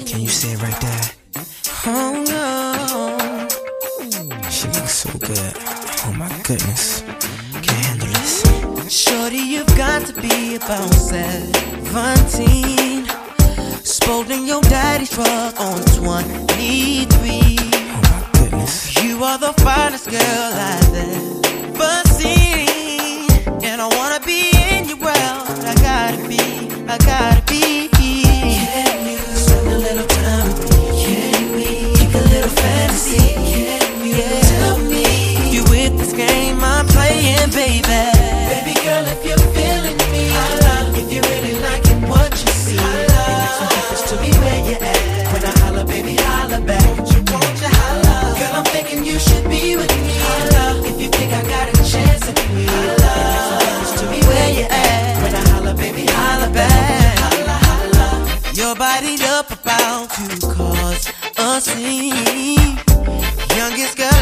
Can you say it right there? Oh no. She looks so good. Oh my goodness. Can't handle this. Shorty, you've got to be about 17. Sporting your daddy's truck on 23. Oh my goodness. You are the finest girl I've ever seen, and I wanna be in your world. I gotta be. Can you spend a little time with me? Can we kick a little fantasy? Can you tell me you with this game I'm playing, baby? Baby girl, if you're feeling me, if you really liking what you see, it makes no difference to me where you at. When I holla, baby, holla back. Won't you holla? Girl, I'm thinking you should be with me. If you think I got a chance at me, it makes no difference to me where you at. When I holla, baby, holla back. Your body up about to cause a scene. Youngest girl